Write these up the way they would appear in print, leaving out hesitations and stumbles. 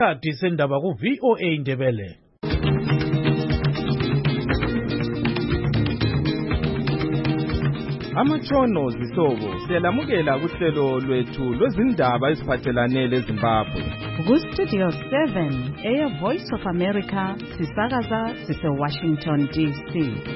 Isikhathi sendaba ku VOA Indebele. Amatshono zisobo siyalamukela kuhlelo lwethu lwezindaba eziphathelane leZimbabwe. Ku Studio 7 Air Voice of America sisakaza sise Washington DC.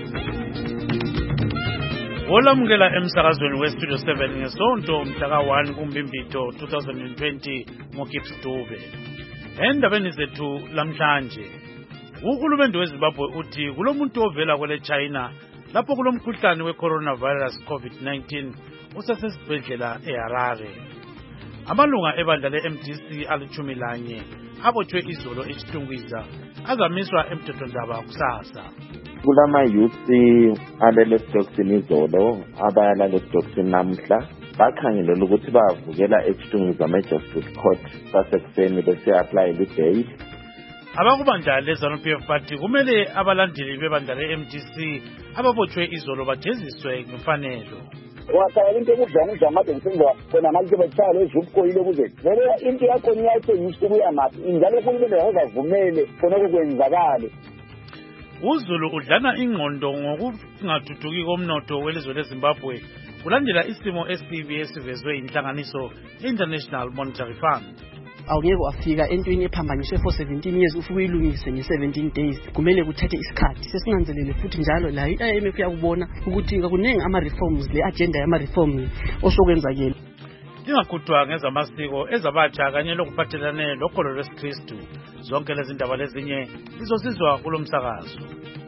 Olamukela emsakazweni we Studio 7 ngesonto mhla ka-1 kuMbimbito 2020 ngoGibbs Dube. Endabeni zethu lamhlanje, uhulumende weZimbabwe uthi kulomuntu ovela kwele China lapho kulomkhuhlane we-coronavirus COVID-19 usesesibhedlela eHarare. Amalunga ebandla le-MDC ali-11 abotshwe izolo eChitungwiza azamiswa emthethwandaba kusasa. Kulamayuthi alele Stockton izolo abayalale Stockton namhla bakhangelela ukuthi bavukela eChitungwiza Magistrate Court sasekuseni bese-apply i-bail. Abakubandla le-ZANU-PF bathi kumele abalandeli bebandla le-MDC ababotshwe izolo bajeziswe ngemfanelo. Wakhaya into ekudla amade ngisenza khona manje bethalo ezubukhoyile kuze vele into yakho niyayithengisa kuya maphi njalo kulumele ngazavumele khona okwenzakala. uZulu udlana ingqondo ngokungathuthuki komnotho welizwe leZimbabwe kulandela isimo esibi esivezwe inhlanganiso International Monetary Fund. Awungeke wafika entweni ephambanyiswe for 17 years ufike uyilungise nge-17 days kumele kuthathe isikhathi. Sesinanzelele futhi njalo la i-IMF yakubona ukuthi kakuningi ama-reforms le agenda yama-reforms osokwenzakele. Ingakhuthwa ngezamasiko ezabatsha kanye lokuphathelane lokholo lwesikristu. Zonke lezi ndaba lezinye zizosizwa kulo msakazo.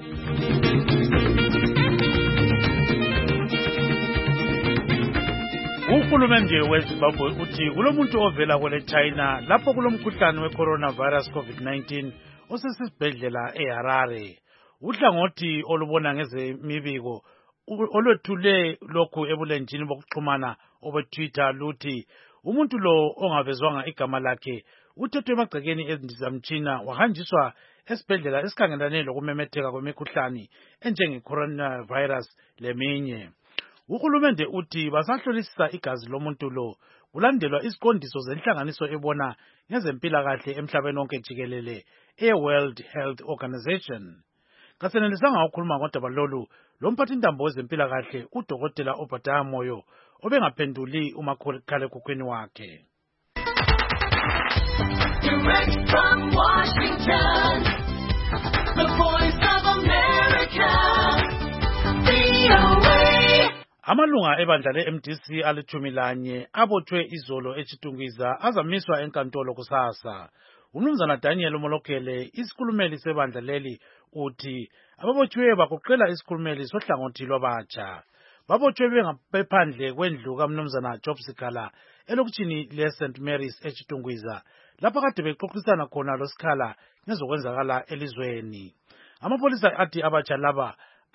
Uhulumende weZimbabwe uthi kulomuntu ovela kwele China lapho kulomkhuhlane we-coronavirus COVID-19 osesibhedlela eHarare. Uhlangothi olubona ngezemibiko olwethule lokhu ebulenjini bokuxhumana obeTwitter luthi umuntu lo ongavezwanga igama lakhe uthethwe emagcekeni ezindizamtshina wahanjiswa esibhedlela esikhangelane lokumemetheka kwemikhuhlane enjenge-coronavirus leminye. Uhulumende uthi basahlolisisa igazi lomuntu lo kulandelwa isiqondiso zenhlanganiso ebona ngezempilakahle emhlabeni wonke jikelele e-World Health Organization. Kasenelisanga ukukhuluma ngodaba lolu lomphathintambo wezempilakahle uDokotela Obadiah Moyo obengaphenduli umakhalekhukhwini wakhe. Direct from Washington, the Voice of America, VOA. Amalunga ebandla le-MDC ali-11 abotshwe izolo eChitungwiza azamiswa enkantolo kusasa. Umnumzana Daniel Molokele, isikhulumeli sebandla leli, uthi ababotshwe bagoqela isikhulumeli sohlangothi lwabatsha. Babotshwe bephandle kwendlu kaMnumzana Job Sikhala elokitshini le-St. Mary's eChitungwiza lapho kade bexoxisana khona loSikhala ngezokwenzakala elizweni. Amapolisa athi abatsha laba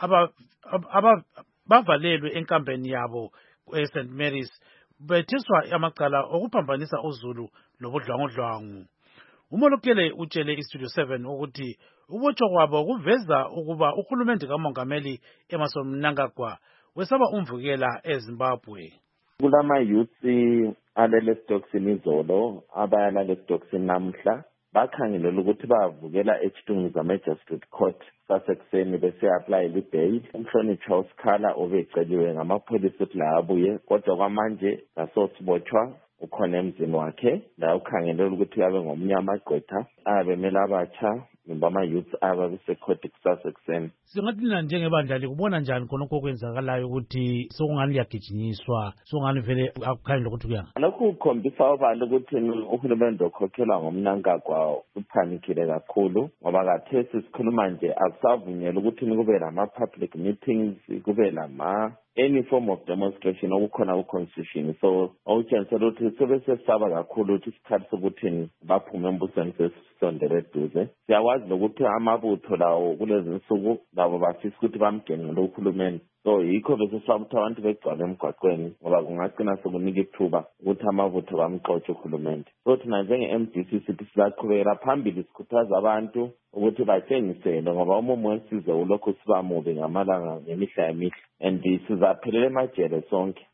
bavalelwe enkambeni yabo eSt. Mary's bethiswa amacala okuphambanisa uZulu nobudlwangudlwangu. Umolokele utshele iStudio 7 ukuthi ubotshwa kwabo kuveza ukuba uhulumende kaMongameli Emmerson Mnangagwa wesaba umvukela eZimbabwe. Kulamayuthi alele Stockton izolo abayalale Stockton namhla bakhangelela ukuthi bavukela eChitungwiza Magistrate Court sasekuseni bese-apply i-bail. Umhlonishwa uSikhala obeceliwe ngamapholisa ukuthi la abuye kodwa kwamanje ngasosibotshwa ukhona emzini wakhe la ukhangelela ukuthi abe ngomnyama gqwetha abemele abatsha noma ama-youth ababesekhodi kusasa ekuseni. Singathi nina njengebandla likubona njani khonokho okwenzakalayo ukuthi sokungani liyagijinyiswa sokungani vele akukhanye lokuthi kuyanga? Lokhu kukhombisa obala ukuthi uhulumende okhokhelwa ngomnankagwa uphanikile kakhulu ngoba kathesi sikhuluma nje akusavunyelwa ukuthi kube nama-public meetings kube any form of demonstration okukhona ku-constitution. So okutshengisela ukuthi sebesesaba kakhulu ukuthi isikhathi sokuthi baphume embusweni sesisondele eduze. Siyakwazi lokuthi amabutho lawo kulezi nsuku labo bafisa ukuthi bamgenqele uhulumende. So yikho besesaba ukuthi abantu begcwala emgwaqweni ngoba kungagcina sekunika ithuba ukuthi amabutho bamxotshe uhulumende. So thina njenge-MDC sithi sizaqhubekela phambili sikhuthaza abantu ukuthi batshengisele ngoba umumo wesizwe ulokhu siba mubi ngamalanga ngemihla yemihla and sizaphelela emajele sonke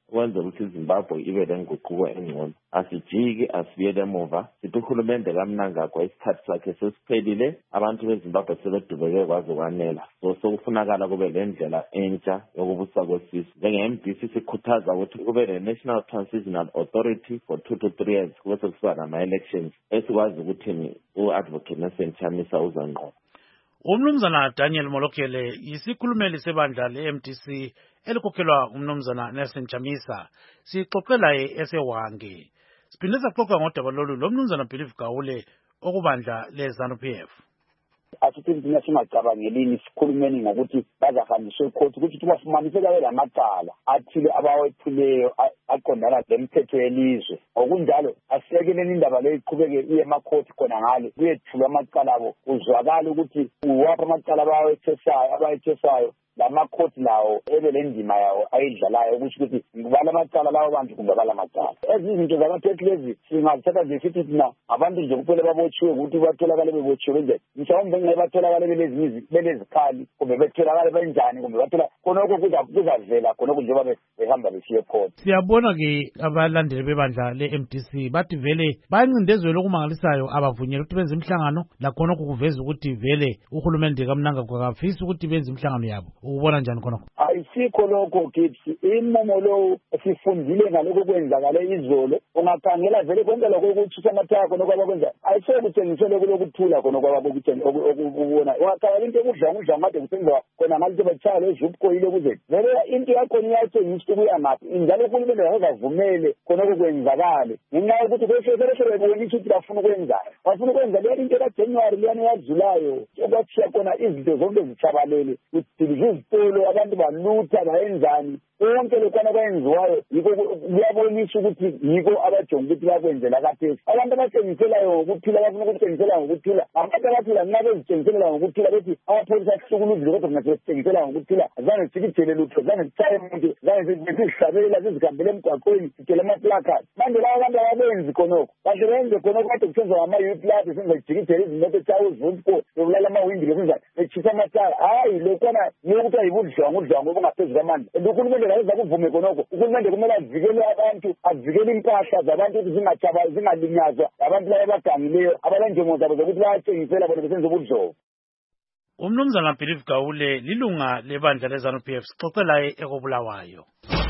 ukwenza ukuthi iZimbabwe ibe lenguquko engcono. Asijiki asibuyele emuva, sithi uhulumende kaMnangagwa isikhathi sakhe sesiphelile, abantu beZimbabwe sebedubeke kwaze kwanela. So sokufunakala kube lendlela entsha yokubusa kwesizwe. Njenge-MDC sikhuthaza ukuthi kube le-National Transitional Authority for 2 to 3 years kube sekusiba nama-elections esikwazi ukuthi u-Advocate Nelson Chamisa uzanqoba. Umnumzana Daniel Molokele yisikhulumeli sebandla le-MDC elikhokhelwa umnumzana Nelson Chamisa. Sixoxela esewange. Siphinde saxoxa ngodaba lolu lomnumzana Believe Gawule okubandla le-ZANU-PF. Asithi thina singacabangelini sikhulumeni ngokuthi bazahanjiswa ecourt ukuthi bafumanise lawo lamacala athile abawethuleyo aqondana lemithetho yelizwe. Okunjalo asiyekeleni indaba leyo iqhubeke iye emacourt khona ngale kuyethulwa amacala abo uzwakala ukuthi uwapha amacala abayethesayo lamakhoti lawo ebe lendima yawo ayidlalayo ukuthi ngibala amacala lawo bantu kumbabala amacala. Ezinto zabathethu lezi singathatha nje sithi thina abantu nje kuphela babotshiwe ukuthi batholakale bebotshiwe nje. Mhlawumbe ngeke batholakale belezikhali kumbe betholakale benjani kumbe bathola khonoko kuzavela khonoko njengoba behamba besiye court. Siyabona ke abalandeli bebandla le-MDC bathi vele bayancindezelo okumangalisayo abavunyelwa ukuthi benze imhlangano lakhona kuveza ukuthi vele uhulumende kaMnangagwa kafisi ukuthi benze imhlangano yabo. Ubona njani khona? Ayisikho lokho kithi imomo lo sifundile ngaloko kwenzakale izolo ungakhangela vele konke lokho ukuthi amathako nokwabakwenza ayisho kuthengisele kulokuthula khona kwabakuthenga okubona ungakhangela into ekudla ngade kusenza khona ngathi bachalo ezubkoyile kuze vele into yakho niyatshengisa ukuya ngaphi njalo uhulumende akavumele khona okwenzakale ngenxa yokuthi bese bebona ukuthi bafuna ukwenzana bafuna ukwenza le into kaJanuary liyani yadlulayo okwathi khona izinto zonke zichabalele izitolo abantu balutha bayenzani konke lokho abayenziwayo yiko kuyabonisa ukuthi yiko abajonga ukuthi bakwenzela kaphezulu abantu abathengiselayo ngokuphila bafuna ukuthengisela ngokuphila abantu abaphila nxa bezithengisela ngokuphila bethi amapholisa ahlukuluzile kodwa mina sithengisela ngokuphila azange sikithele lutho zange sichaye umuntu zange sizihlabela sizihambele emgwaqweni sithele amaplakati manje laba abantu ababenzi khonoko kahle benze khonoko kade kusenza ama-youth lab senza kujikithele izimoto echawuzvumpo yokulala amawindi lesenza echisa amatara hayi lokhona yokuthi ayibudlwangu obungaphezulu kwamandla and uhulumende kayeza kuvume khonoko uhulumende kumele avikele abantu avikele impahla zabantu ukuthi zingalinyazwa abantu laba abagangileyo abalenjongo zabo zokuthi bayathengisela bona besenza ubudlovu. Umnumzana Believe Gawule lilunga lebandla le-ZANU-PF sixoxela ekobulawayo.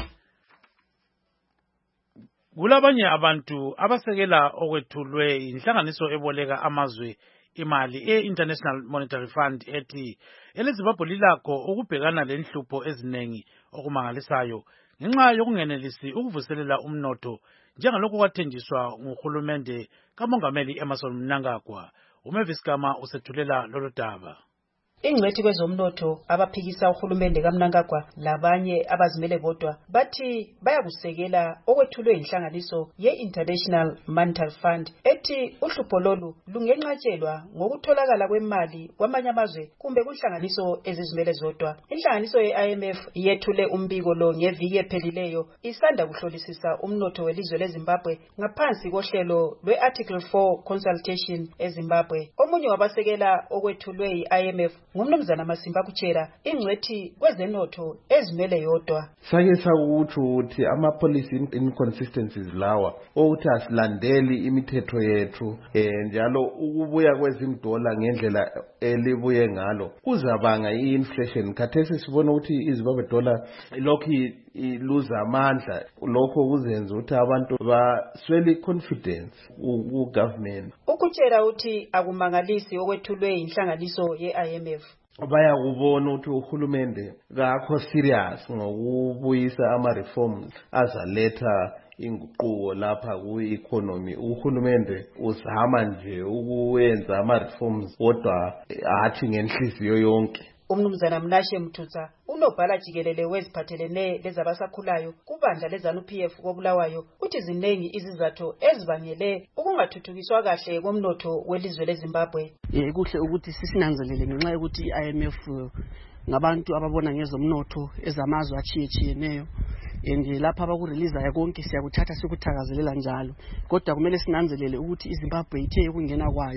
Kulabanye abantu abasekela okwethulwe inhlanganiso eboleka amazwe imali e-International Monetary Fund ethi eleZimbabwe lilakho ukubhekana lenhlupho eziningi okumangalisayo ngenxa yokungenelisi ukuvuselela umnotho njengalokho kwathenjiswa nguhulumende kaMongameli Emmerson Mnangagwa. uMavis Gama usethulela lolu daba. Ingcwethi kwezomnotho abaphikisa uhulumende kaMnangagwa labanye abazimele bodwa bathi bayakusekela okwethulwe inhlanganiso ye-International Monetary Fund ethi uhlupho lolu lungenqatshelwa ngokutholakala kwemali kwamanye amazwe kumbe kunhlanganiso ezizimele zodwa. Inhlanganiso ye-IMF yethule umbiko lo ngeviki ephelileyo isanda kuhlolisisa umnotho welizwe leZimbabwe ngaphansi kohlelo lwe-Article 4 consultation eZimbabwe. Omunye wabasekela okwethulwe i-IMF ngumnumzana Masimba Kuchera ingcwethi kwezenotho ezimele yodwa. Sake sakuthi ukuthi ama-policy inconsistencies lawa ukuthi asilandeli imithetho yethu njalo ukubuya kwezimdola ngendlela elibuye ngalo kuzabanga i-inflation. Khathesi sibona ukuthi iZimbabwe dollar lokhu iluza amandla lokho kuzenza ukuthi abantu baswele confidence ku-government. Ukuchera uthi akumangalisi okwethulwe inhlanganiso ye-IMF. Bayakubona ukuthi uhulumende kakho serious ngokubuyisa ama-reforms azaletha inguquko lapha ku-economy. Uhulumende uzama nje ukuwenza ama-reforms kodwa athi ngenhliziyo yonke. Umnumzana Mnashe Mthutsa unobhala jikelele weziphathelene lezabasakhulayo kubandla le-ZANU-PF kobulawayo uthi zinengi izizathu ezibangele ukungathuthukiswa kahle komnotho welizwe leZimbabwe. Kuhle ukuthi sisinanzelele ngenxa yokuthi i-IMF ngabantu ababona ngezomnotho ezamazwe achiyechiyeneyo and lapha abakureleasayo konke siyakuthatha sikuthakazelela njalo kodwa kumele sinanzelele ukuthi iZimbabwe ithe ukungena kwayo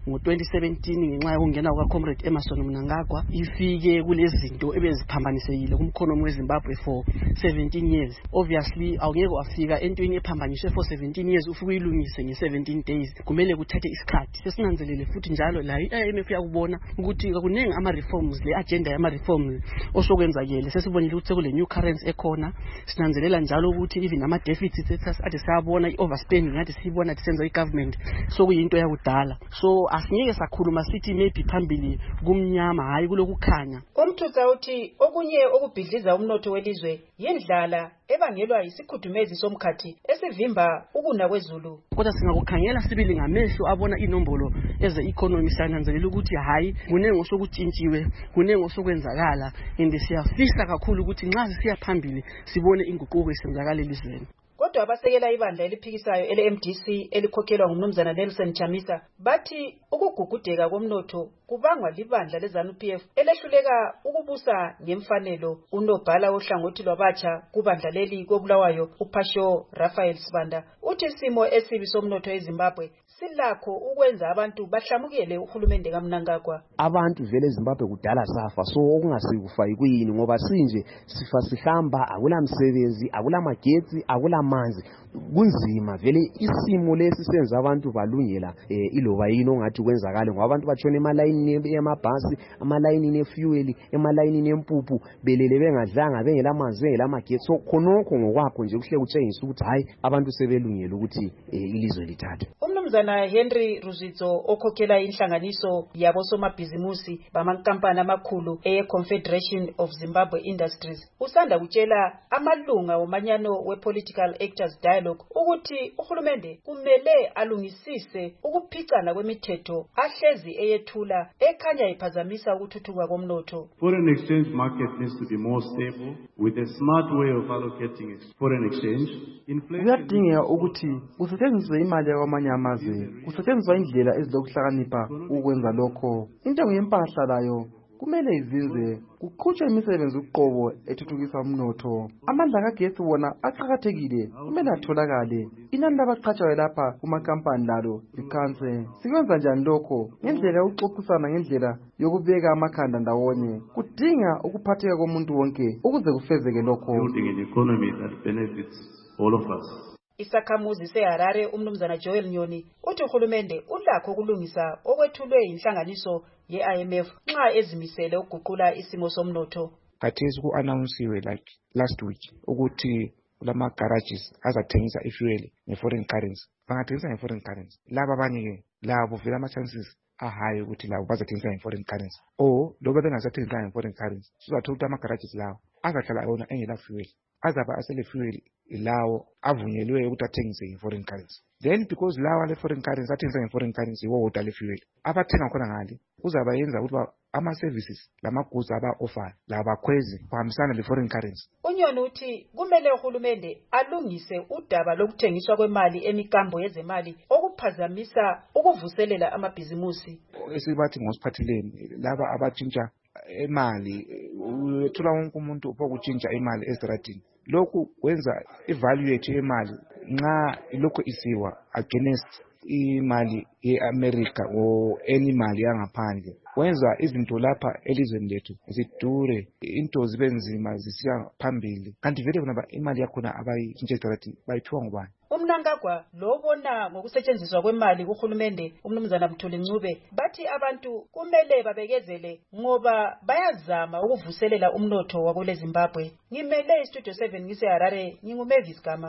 ngo-2017 ngenxa yokungena kuka-Comrade Emmerson Mnangagwa ifike kulezinto ebeziphambanisekile kumkhonomi weZimbabwe for 17 years. Obviously awungeke wafika entweni ephambanyiswe for 17 years ufike uyilungise nge-17 days, kumele kuthathe isikhathi. Sesinanzelele futhi njalo la i-IMF yakubona ukuthi kakuningi ama-reforms, le agenda yama-reforms osokwenzakele. Sesibonile ukuthi sekule new currency ekhona, sinanzelela njalo ukuthi even ama-deficits ade sayabona, i-overspending ade siyibona senza i-government sokuyinto yakudala. So asingeke sakhuluma sithi maybe phambili kumnyama hayi kulokukhanya. Umthutha uthi okunye okubhidliza umnotho welizwe yindlala ebangelwa isikhudumezi somkhathi esivimba ukuna kwezulu. Kodwa singakukhangela sibili ngamehlo abona inombolo eze-economy, sananzelela ukuthi hayi kunenge osokutshintshiwe, kunenge osokwenzakala, and siyafisa kakhulu ukuthi nxa sisiya phambili sibone inguquko isenzakala elizweni. Kodwa abasekela ibandla eliphikisayo ele-MDC elikhokhelwa ngumnumzana Nelson Chamisa bathi ukugugudeka komnotho kubangwa libandla leZANU-PF elehluleka ukubusa ngemfanelo. Unobhala ohlangothi lwabatsha kubandla leli koBulawayo uPasho Raphael Sibanda uthi isimo esibi somnotho eZimbabwe silakho ukwenza abantu bahlamukele uhulumende kaMnangagwa. Abantu vele eZimbabwe kudala safa, so okungasikufa yikuyini ngoba sinje sifa sihamba, akula msebenzi, akula magetsi, akula manzi, kunzima vele isimo lesi senza abantu balungela iloba yini ongathi kwenzakala ngoba abantu batshona emalayini emabhasi, amalayini efuel, emalayini empuphu, belele bengadlanga, bengela manzi, bengela magetsi. So khonokho ngokwakho nje kuhle kutshengisa ukuthi hayi abantu sebelungela ukuthi ilizwe lithathwe. Umnumzana Henry Ruzitso okhokhela inhlanganiso yabosomabhizimusi bamankampani amakhulu e-Confederation of Zimbabwe Industries usanda kutshela amalunga womanyano we-Political Actors Dialogue ukuthi uhulumende kumele alungisise ukuphicana kwemithetho ahlezi eyethula ekhanya iphazamisa ukuthuthuka komnotho. Foreign exchange market needs to be more stable with a smart way of allocating foreign exchange. Kuyadingeka ukuthi kusetshenziswe imali yakwamanye amazwe, kusetshenziswa indlela ezilokuhlakanipha ukwenza lokho. Intengo yempahla layo kumele izinze, kuqhutshwe imisebenzi uqobo ethuthukisa umnotho. Amandla kagesi wona aqhakathekile, kumele atholakale. Inani labaqhatshayo lapha kumakampani lalo likhanse. Sikwenza njani lokho? Ngendlela yokuxoxisana, ngendlela yokubeka amakhanda ndawonye. Kudinga ukuphatheka komuntu wonke ukuze kufezeke lokho. Building an economy that benefits all of us. Isakhamuzi seHarare umnumzana Joel Nyoni uthi uhulumende ulakho ukulungisa okwethulwe inhlanganiso ye-IMF nxa ezimisele ukuguqula isimo somnotho. Khathesi ku-announcewe like last week ukuthi kulama garages azathengisa ifuel nge-foreign currency. Bangathengisa nge-foreign currency. Laba abanye-ke labo vele ama-chances ahayi ukuthi labo bazathengisa nge-foreign currency. Or loba bengasathengisa nge-foreign currency, sizathola ukuthi ama-garages lawo azahlala yona engela fuel. Azaba asele fuel lawo avunyelwe ukuthi athengise nge-foreign currency. Then because lawa le-foreign currency athengisa nge-foreign currency wodwa le-fuel abathenga khona ngale uzaba yenza ukuthi ama-services lama-goods aba-offer labakhwezi kuhambisana le-foreign currency. Unyoni uthi kumele uhulumende alungise udaba lokuthengiswa kwemali emikambo yezemali okuphazamisa ukuvuselela amabhizimusi. Esibathi ngosiphathileni laba abatshintsha imali, uthola wonke umuntu upokutshintsha imali esitratini. Lokhu kwenza evaluate yemali nxa lokho isiwa against imali ye-America or any mali yangaphandle, wenza izinto lapha elizweni lethu zidure, into zibe nzima zisiya phambili, kanti vele bona imali yakhona abayitshintshe esitratini bayithiwa ngubani? UMnangagwa lobona ngokusetshenziswa kwemali kuhulumende umnumzana Mthuli Ncube bathi abantu kumele babekezele ngoba bayazama ukuvuselela umnotho wakule Zimbabwe. Ngimele iStudio 7 ngiseHarare, nginguMavis Gama.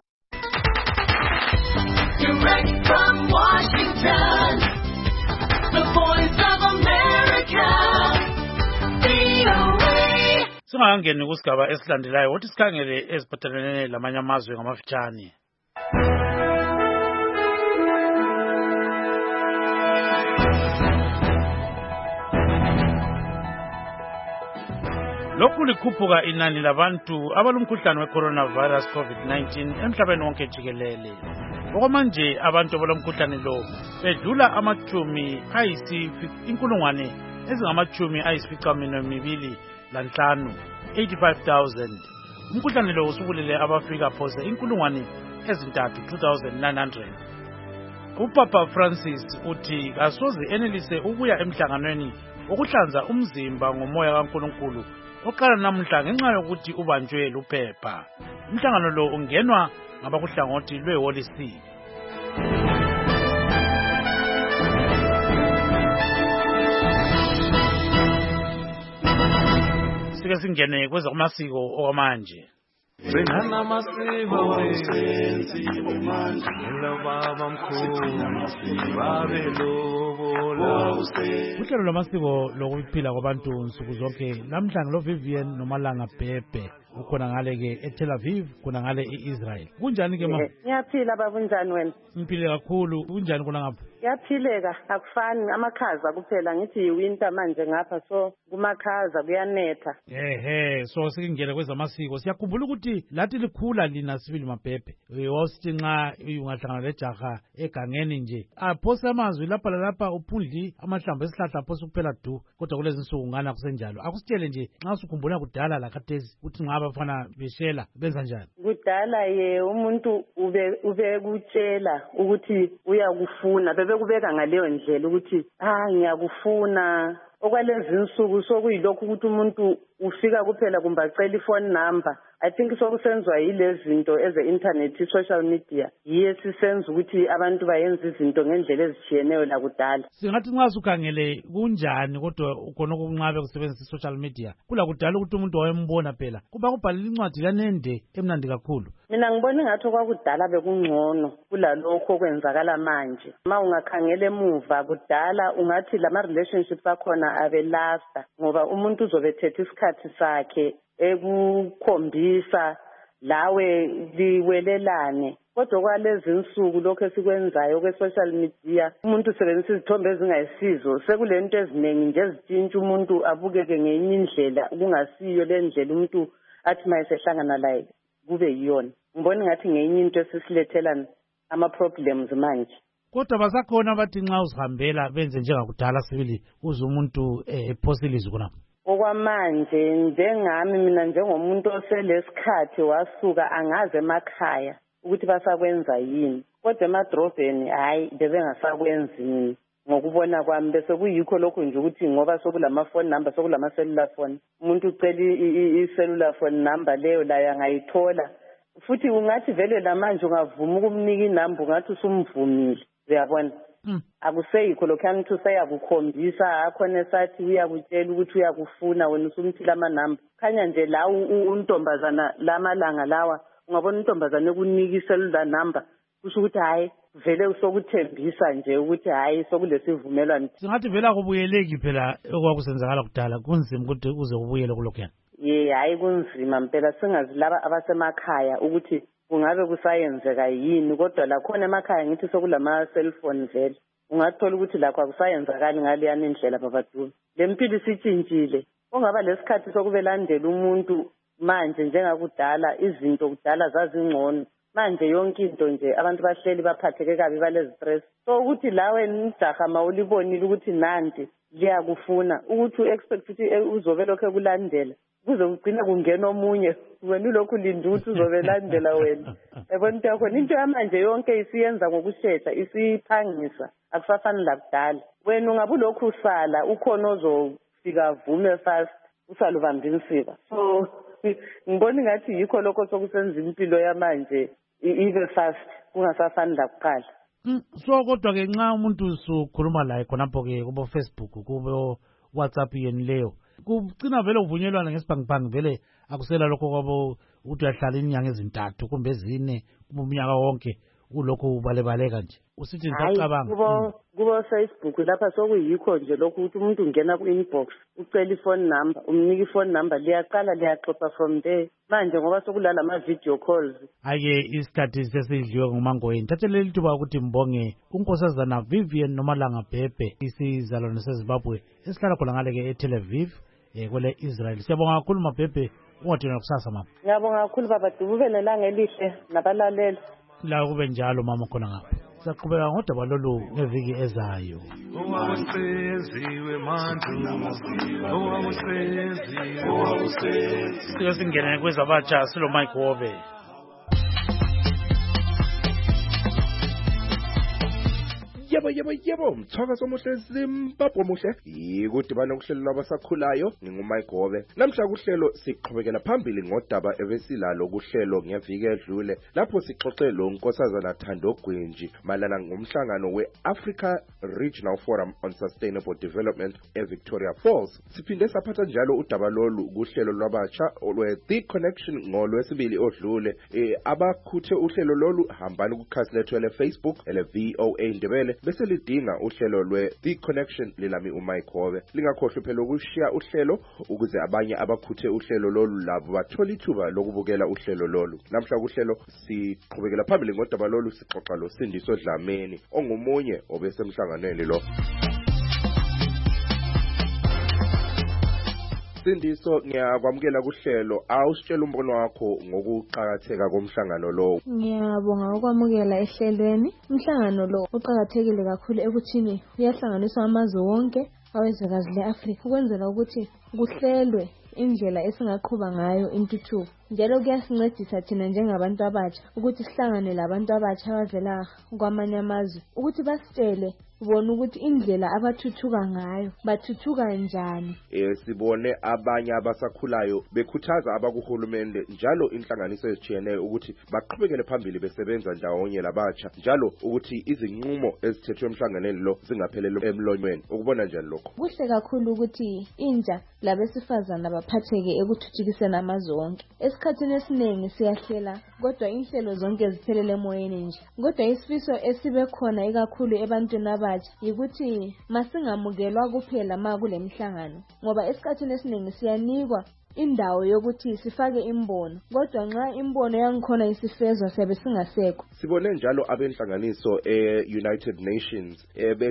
Direct from Washington, the Voice of America, VOA. Singangeni kusigaba esilandelayo wothi sikhangele eziphathelene lamanye amazwe ngamafitshane. Lokhu likhuphuka inani labantu abalumkhuhlane we-coronavirus COVID-19 emhlabeni wonke jikelele. Okwamanje abantu abalomkhuhlane lo bedlula inkulungwane ezingamachumi ayisificaminwembili lanhlanu 85,000. Umkhuhlane lo usubulele abafika phose inkulungwane ezintathu 2,900. uPapa Francis uthi kasoze enelise ukuya emhlanganweni ukuhlanza umzimba ngomoya kaNkulunkulu oqala namhla ngenxa yokuthi ubanjwe luphepha. Umhlangano lo ungenwa ngabakuhlangothi lweHoly See. Sike singene kwezamasiko okwamanje. Singana masiko wesenzi manje lobaba mkhulu babelobola Uhlelo lwamasiko lokuphila kwabantu nsuku zonke namhlanje lo Vivian nomalanga Bhebhe ukhona ngale ke eTel Aviv kuna ngale eIsrael. Kunjani ke ma? Ngiyaphila baba unjani wena? Ngiphile kakhulu. Kunjani kuna ngapha? Kuyaphileka akufani amakhaza kuphela ngithi winter manje ngapha so kumakhaza kuyanetha. So sikingena kwezamasiko siyakhumbula ukuthi lathi likhula lina sibili mabhebhe wasithi nxa ungahlangana lejaha egangeni nje aphose amazwi lapha uphundli amahlamvu esihlahla aphose kuphela du kodwa kulezi insuku ngana kusenjalo akusitshele nje nxa usukhumbula kudala la khathesi ukuthi nxa abafana beshela benza njani kudala ye umuntu ube kutshela ukuthi uyakufuna bebekubeka ngaleyo ndlela ukuthi ngiyakufuna okwalezi insuku sokuyilokhu ukuthi umuntu ufika kuphela kumbe acela ifone number I think sokusenziwa yilezi zinto eze-internet i-social media yiye sisenza ukuthi abantu bayenze izinto ngendlela ezitshiyeneyo la kudala. Singathi nxa sukhangele kunjani kodwa khona okunqabe kusebenzisa i-social media kula kudala ukuthi umuntu wayembona phela kuba kubhalela incwadi lanende emnandi kakhulu. Mina ngibona ingathi kwakudala bekungcono kulalokho okwenzakala manje. Ma ungakhangela emuva kudala ungathi lama-relationships akhona abelasta ngoba umuntu uzobethetha isikhathi sakhe ekukhombisa lawe liwelelane kodwa kwalezi insuku lokho esikwenzayo kwe-social media umuntu usebenzisa izithombe ezingayisizo sekulento eziningi nje ezitshintsha umuntu abukeke ngenye indlela kungasiyo le ndlela umuntu athi mayesehlangana laye kube yiyona. Ngibona ngathi ngenye into esisilethela ama-problems manje. Kodwa basakhona bathi nxa uzihambela benze njengakudala sibili uze umuntu ephosilize khonapho. Okwamanje njengami mina njengomuntu oselesikhathi wasuka angaze emakhaya ukuthi basakwenza yini kodwa emadrobheni hayi bebengasakwenzi ngokubona kwami bese kuyikho lokho nje ukuthi ngoba sokulama phone number sokulama cellular phone umuntu ucela i-cellular phone number leyo la angayithola futhi ungathi vele lamanje ungavuma ukumnika inamba ungathi usumvumile uyabona. Akuseyikho lokhani ukuthi useyakukhombisa akhona esathi uyakutshela ukuthi uyakufuna wena usumthila amanamba khanya nje la untombazana lamalanga lawa ungabona untombazana ekunika iselula number kusho ukuthi hayi vele usokuthembisa nje ukuthi hayi sokulesivumelwano. Singathi vela kubuyeleki phela okwakusenzakala kudala kunzima ukuthi uze ubuyele kulokhana. Hayi kunzima mpela singazi laba abasemakhaya ukuthi kungabe kusayenzeka yini kodwa la khona emakhaya ngithi sokulama cellphone vele ungathola ukuthi lakho akusayenzakali ngaleyani indlela babaduna. Le mpilo isitshintshile ongaba lesikhathi sokubelandela umuntu manje njengakudala izinto kudala zazingcono manje yonke into nje abantu bahleli baphatheke kabi balezi stress so ukuthi lawe nijaha mawulibonile ukuthi nanti liyakufuna ukuthi u-expect ukuthi uzobe lokho ekulandela kuze ugcina kungena omunye wena ulokhu linda ukuthi uzobelandela wena yabona into yakhona into yamanje yonke isiyenza ngokushesha isiphangisa akusafani lakudala wena ungabe ulokhu usala ukhona ozofika vume fast usalubamba insika so ngibona ngathi yikho lokho sokusenza impilo yamanje ibe fast kungasafani lakuqala. So kodwa ke nxa umuntu usukhuluma laye khonapho ke kubo Facebook kubo WhatsApp yeni leyo kugcina vele uvunyelwana ngesibhangibhangi vele akusela lokho kwabo ukuthi uyahlala inyanga ezintathu kumbe ezine umnyaka wonke ulokho ubalebaleka nje usithi ngisacabanga kubo Facebook lapha sokuyikho nje lokho ukuthi umuntu ungena ku-inbox ucela ifone number umnika ifone number liyaqala liyaxoxa from there manje ngoba sokulala ama-video calls. Ake isikhathi sesidliwe ngumangoyeni thatheleli thuba ukuthi mbonge unkosazana Vivian nomalanga Bhebhe isizalwane seZimbabwe esihlala khona ngale ke eTel Aviv kwele Israel. Siyabonga kakhulu mabhebhe ungathina kusasa mama. Ngiyabonga kakhulu baba Dube nelanga elihle nabalaleli. La kube njalo mama khona ngapha. Saqhubeka ngodaba lolu ngeviki ezayo. Singene kwezabatsha silo Mike Wove. Yebo mthakazo omuhle Zimbabwe muhle ikudibana kuhlelo lwabasakhulayo nginguMike Gobe namhla kuhlelo siqhubekela phambili ngodaba ebesilalo kuhlelo ngeviki edlule lapho sixoxe lo nkosazana Thando Gwenji malana ngomhlangano weAfrica Regional Forum on Sustainable Development eVictoria Falls siphinde saphatha njalo udaba lolu kuhlelo lwabatsha olwe-The Connection ngolwesibili odlule abakhuthe uhlelo lolu hambani kukhasi lethu leFacebook ele-VOA Ndebele bese lidinga uhlelo lwe-The Connection lilami uMike Gobe lingakhohlwa phela ukushiya uhlelo ukuze abanye abakhuthe uhlelo lolu labo bathola ithuba lokubukela uhlelo lolu namhla kuhlelo siqhubekela phambili ngodaba lolu sixoxa lo Sindiso Dlamini ongumunye obesemhlanganweni lo Sindiso ngiyakwamukela kuhlelo awusitshela umbono wakho ngokuqhakatheka komhlangano lo Ngiyabonga ukwamukela ehlelweni umhlangano lo uqhakathekile kakhulu ekuthini uyahlanganiswa amazwe wonke awezwekazi leAfrika ukwenzela ukuthi kuhlelwe indlela esingaqhuba ngayo intuthuko njalo kuyasincedisa thina njengabantu abatsha ukuthi sihlangane labantu abatsha abavela kwamanye amazwe ukuthi basitshele bona ukuthi indlela abathuthuka ngayo bathuthuka njani sibone abanye abasakhulayo bekhuthaza abakuhulumende njalo inhlanganiso ezitshiyeneyo ukuthi baqhubekele phambili besebenza ndawonye labatsha njalo ukuthi izinqumo ezithethwe emhlanganweni lo zingapheleli emlonyweni ukubona njani lokho kuhle kakhulu ukuthi intsha labesifazana baphatheke ekuthuthukiseni amazwe wonke esikhathini esiningi siyahlela kodwa inhlelo zonke ziphelele emoyeni nje kodwa isifiso esibe khona ikakhulu ebantwini abatsha yikuthi masingamukelwa kuphela kulemhlangano ngoba esikhathini esiningi siyanikwa indawo yokuthi sifake imbono kodwa nxa imbono yangikhona isifezwa siyabe singasekho sibone njalo abenhlanganiso United Nations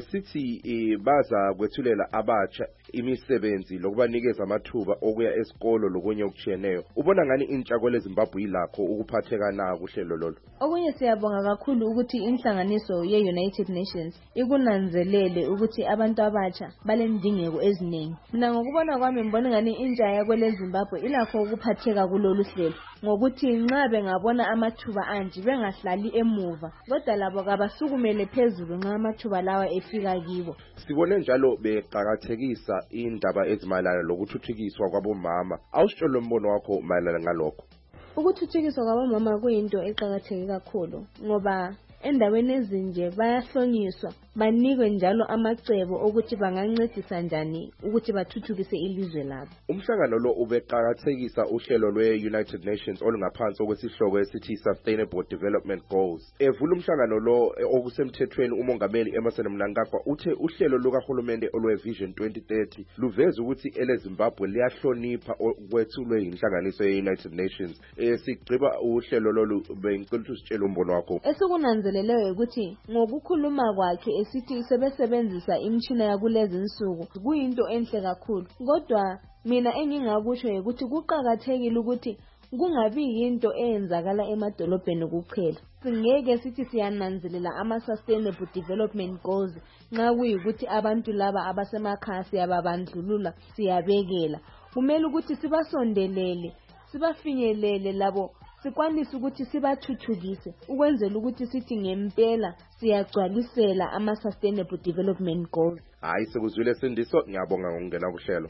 besithi baza kwethulela abatsha imisebenzi lokubanikeza amathuba okuya esikolo lokunye okutshiyeneyo ubona ngani intsha kweleZimbabwe ilakho ukuphatheka na kuhlelo lolu okunye siyabonga kakhulu ukuthi inhlanganiso ye-United Nations ikunanzelele ukuthi abantu abatsha balendingeko eziningi mina ngokubona kwami ngibona ngani intsha yakweleZimbabwe ilakho ukuphatheka kulolu hlelo ngokuthi nxa bengabona amathuba anje bengahlali emuva kodwa labo kabasukumele phezulu nxa amathuba lawa efika kibo sibone njalo beqhakathekisa indaba ezimayelana lokuthuthukiswa kwabomama awusitshela umbono wakho mayelana ngalokho ukuthuthukiswa kwabomama kuyinto eqhakatheke kakhulu ngoba endaweni ezinje bayahlonyiswa banikwe njalo amacebo ukuthi bangancedisa njani ukuthi bathuthukise ilizwe labo umhlangano lo ubeqhakathekisa uhlelo lwe-United Nations olungaphansi kwesihloko esithi Sustainable Development Goals evula umhlangano lo okusemthethweni umongameli Emmerson Mnangagwa uthe uhlelo lukahulumende olwe-Vision 2030 luveza ukuthi eleZimbabwe liyahlonipha okwethulwe inhlanganiso ye-United Nations sigqiba uhlelo lolu bengicela ukuthi usitshele umbono wakho esikunanzeleleyo ukuthi ngokukhuluma kwakhe esithi sebesebenzisa imtshina yakulezi insuku kuyinto enhle kakhulu kodwa mina engingakusho ukuthi kuqhakathekile ukuthi kungabi yinto eyenzakala emadolobheni kuphela singeke sithi siyananzelela ama-sustainable development goals nxa kuyikuthi abantu laba abasemakhaya siyababandlulula siyabekela kumele ukuthi sibasondelele sibafinyelele labo sikwanise ukuthi sibathuthukise ukwenzela ukuthi sithi ngempela siyagcwalisela ama-sustainable development goals hayi sekuzwile Sindiso ngiyabonga ngokungena kuhlelo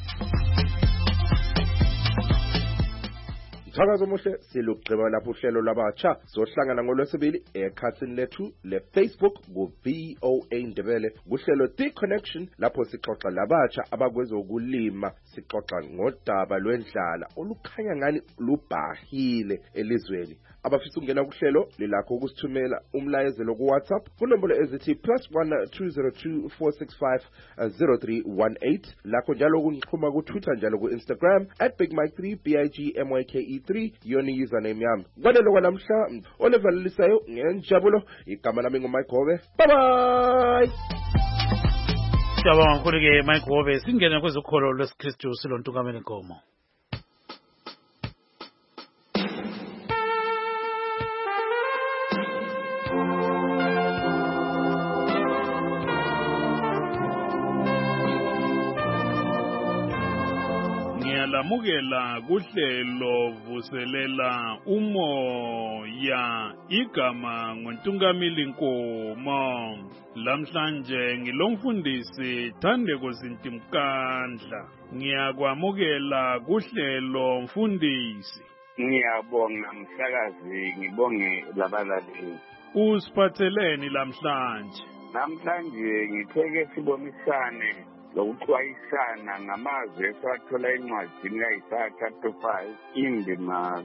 Mthakazo omuhle silugqiba lapho uhlelo lwabatsha sohlangana ngolwesibili ekhasini lethu leFacebook ku-VOA Ndebele kuhlelo The Connection lapho sixoxa labatsha abakwezokulima sixoxa ngodaba lwendlala olukhanya ngani lubhahile elizweni abafisa ukungena kuhlelo lilakho ukusithumela umlayezelo ku WhatsApp kunombolo ezithi +1 202 465 0318 lakho njalo kunixhuma ku Twitter njalo ku Instagram @BigMike3 BIGMYKE3 yoni username yami kwalelo kwanamhla olevalelisayo ngenjabulo igama lami nguMike Gobe bye bye Siyabonga kakhulu ke Mike Gobe singene kwezokholo lwesikristu silontukameni Nkomo siyalamukela kuhlelo vuselela umoya igama ngontungamili Nkomo. Lamhlanje ngilomfundisi Thandeko Zintimkandla. Ngiyakwamukela kuhlelo mfundisi. Ngiyabonga msakazi, ngibonge labalaleli. Usiphatheleni lamhlanje? Namhlanje ngitheke sibonisane lokuxwayisana ngamazwi esiwathola encwadini kaIsaya chapter 5 indima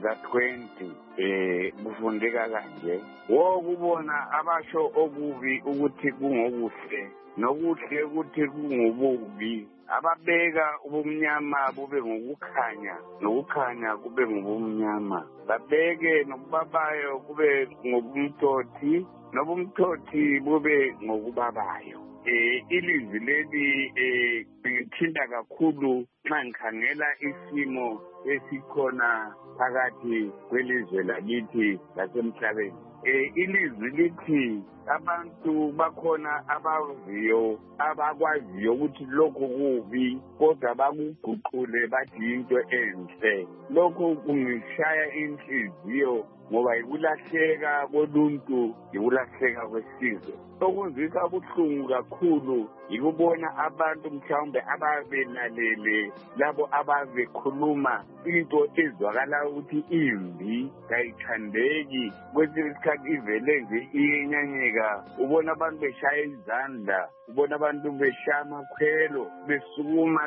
ka-20 kufundeka kanje. Wokubona abasho okubi ukuthi kungokuhle nokuhle ukuthi kungobubi, ababeka ubumnyama bube ngokukhanya nokukhanya kube ngobumnyama, babeke nokubabayo kube ngobumthothi nobumthothi bube ngokubabayo. Ilizwi leli ngithinta kakhulu nxa ngikhangela isimo esikhona phakathi kwelizwe lakithi lasemhlabeni. Ilizwi lithi abantu bakhona abaziyo abakwaziyo ukuthi lokho kubi kodwa bakuguqule bathi into enhle. Lokho kungishaya inhliziyo ngoba ikulahleka koluntu, ikulahleka kwesizwe. Okuzwisa ubuhlungu kakhulu yikubona abantu mhlawumbe ababelalele labo ababekhuluma into ezwakala ukuthi imbi kayithandeki, kwesinye isikhathi ivele nje iyenyanyeka. Ubona abantu beshaya izandla, ubona abantu beshaya amakhwelo, besukuma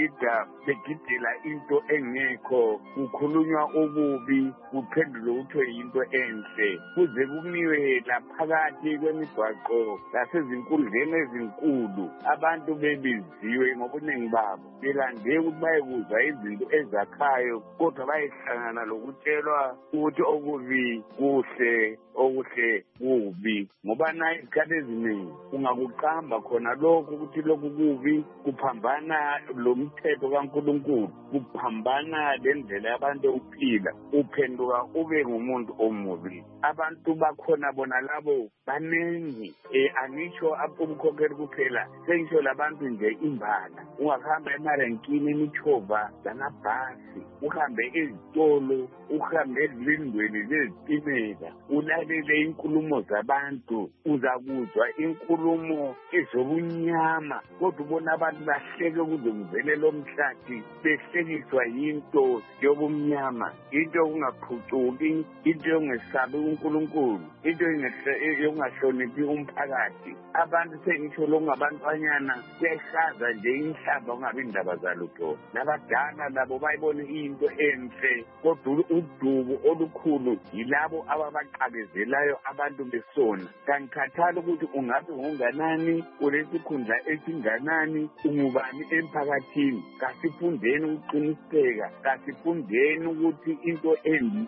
begidela into engekho, kukhulunywa ububi, kuphendule ukuthi yinto enhle, kuze kumiwe laphakathi kwemigwaqo lasezinkundleni ezinkulu. Abantu bebiziwe ngobuningi babo, belande ukuthi bayekuzwa izinto ezakhayo, kodwa bayehlangana lokutshelwa ukuthi okubi kuhle, okuhle kubi. Ngoba nayo izikhathi eziningi ungakuqamba khona lokhu ukuthi lokhu kubi kuphambana lomthetho kaNkulunkulu, kuphambana lendlela yabantu ukuphila, uphenduka ube ngumuntu omubi. Abantu bakhona bona labo baningi, angisho umkhokheli kuphela, sengisho labantu nje imbala. Ungahamba emarenkini, imithova lamabhasi, uhambe ezitolo, uhambe ezilindweni zezitimela, ulalele inkulumo zabantu, uzakuzwa inkulumo ezobumnyama, kodwa ubona abantu bahleke kuze kuvele lo mhlathi, behlekiswa yinto yobumnyama, into yokungaphucuki, into yongesabi uNkulunkulu, into yokungahloniphi umphakathi. Abantu sengisho lokungabantwanyana behlaza nje inhlamba ungabi indaba zalutho. Labadala labo bayibone into enhle, kodwa udubo olukhulu yilabo ababaqabezelayo abantu besona. Kangikhathali ukuthi ungabe ngonganani, ulesikhundla esinganani, ungubani emphakathini. Kasifundeni ukuqiniseka, kasifundeni ukuthi into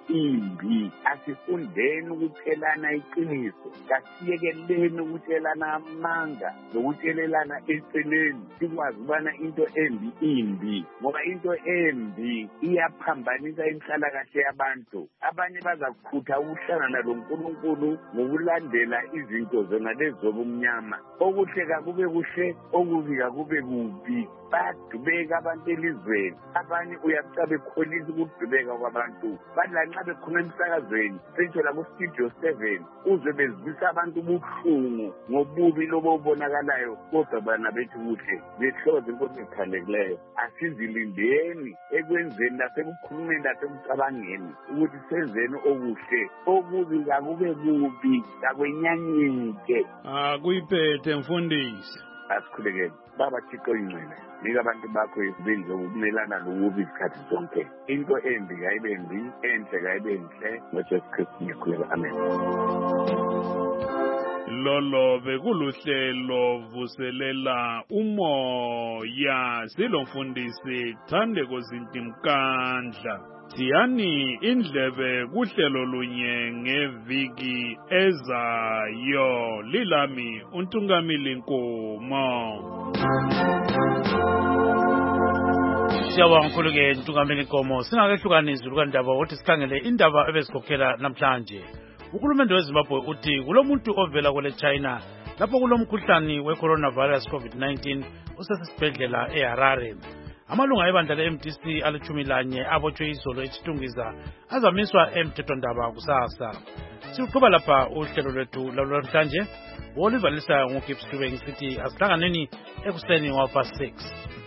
imbi, asifundeni ukuthelana iqiniso, kasiyekeleni ukutshelana amanga nokutshelelana eceleni, sikwazi ukubana into imbi, ngoba into embi iyaphambanisa inhlalakahle yabantu. Abanye bazakhutha ukuhlangana loNkulunkulu ngokulandela izinto zona lezobumnyama. Okuhle kakube kuhle, okubi kakube kubi. Bayadubeka abantu elizweni. Abanye uyacaba bekholisa ukudubeka kwabantu. Balanxa bekhona emsakazweni, sentsho lakuStudio 7, uzwe bezwisa abantu ubuhlungu ngobubi lobo obonakalayo, kodwa bana bethu kuhle. Behloze inkosi ezithandekileyo, asizilindeni ekwenzeni lasekukhulumeni lasekucabangeni ukuthi senzeni okuhle, okubi kakube kubi, kakwenyanyike. Kuyiphethe mfundisi. Asikhulekeni. Baba Thixo ingcwele, nika abantu bakho izibindi zokumelana lokubi izikhathi zonke. Into embi kayibe mbi, enhle kayibe nhle, ngoJesu Kristu ngikhuleka. Amen. Lolo bekuluhlelo vuselela umoya, silomfundisi Thandeko Zintimkandla. Siyani indlebe kuhlelo lunye ngeviki ezayo. Lilami uNtungamili Nkomo. Siyabonga kakhulu-ke Ntungamili Nkomo. Singakehlukanisi lukandaba ukuthi sikhangele indaba ebesikhokhela namhlanje. Uhulumende weZimbabwe uthi kulomuntu ovela kwele China lapho kulomkhuhlane weCoronavirus COVID-19 usesibhedlela eHarare. Amalunga ebandla le-MDC alithumi lanye abotshwe izolo eChitungwiza azamiswa emthethwandaba kusasa. Siqhuba lapha uhlelo lwethu namhlanje. Oliver Lisa nguGibbs Dube ngisithi asihlanganeni ekuseni ngo-6.